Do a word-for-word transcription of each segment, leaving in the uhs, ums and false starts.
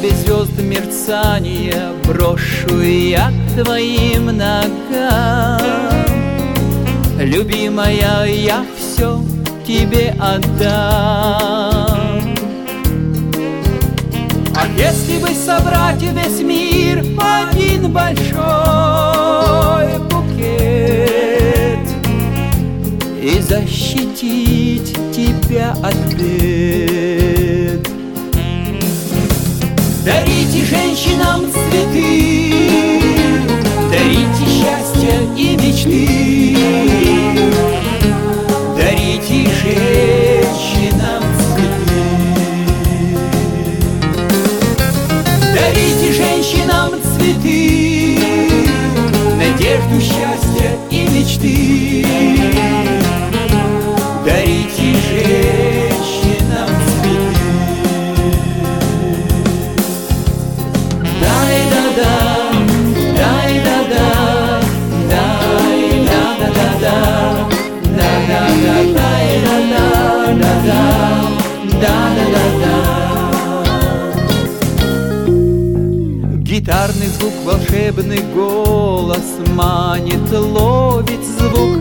небе звезд мерцания брошу я к твоим ногам. Любимая, я все тебе отдам. А если бы собрать весь мир в один большой букет и защитить тебя от бед, дарите женщинам цветы, дарите счастье и мечты, дарите женщинам цветы, дарите женщинам цветы, надежду, счастье и мечты, дарите женщинам цветы. Гитарный звук, волшебный голос манит, ловит звук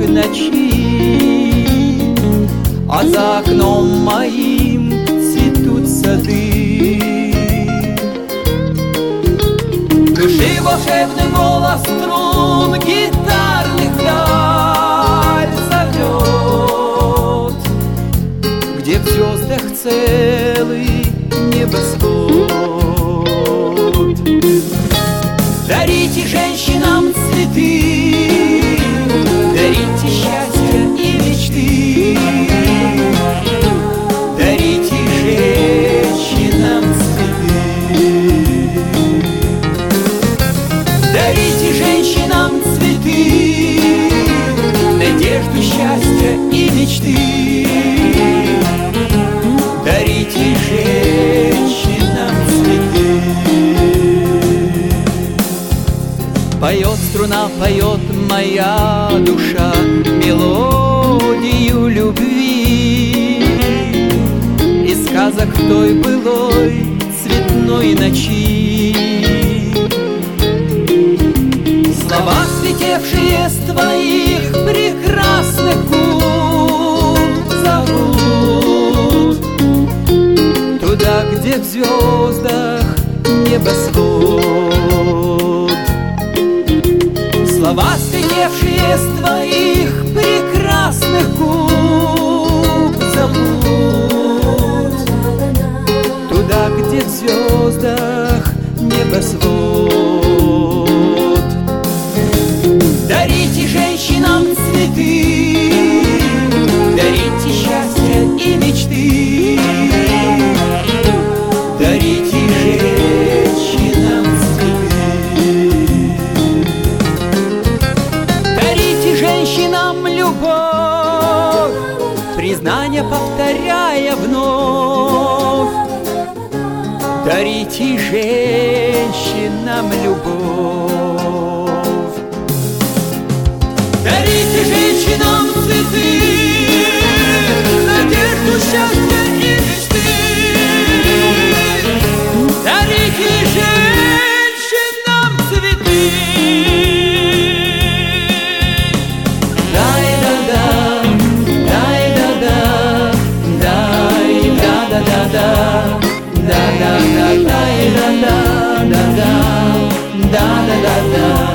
ночи, а за окном моим цветут сады. Души волшебный голос струн гитарных вдаль зовет, где в звездах целый небосвод. Дарите женщинам цветы, дарите счастье и мечты, дарите женщинам цветы, дарите женщинам цветы, надежду, счастье и мечты, дарите женщинам цветы. Поет струна, поет моя душа мелодию любви из сказок в той былой цветной ночи. Слова, слетевшие с твоих прекрасных губ, зовут туда, где в звездах небосвод. Слова, слетевшие с твоих прекрасных губ, зовут туда, где в звездах небосвод. Дарите женщинам цветы, дарите счастье и мечты, дарите женщинам цветы, дарите женщинам любовь, признание повторяя вновь. Дарите женщинам любовь, дарите женщинам цветы, надежду, счастье и мечты, дарите женщинам цветы. Дай-да-да, дай-да-да, дай-да-да-да, да-да-да, дай-да-да, да-да, да-да-да-да.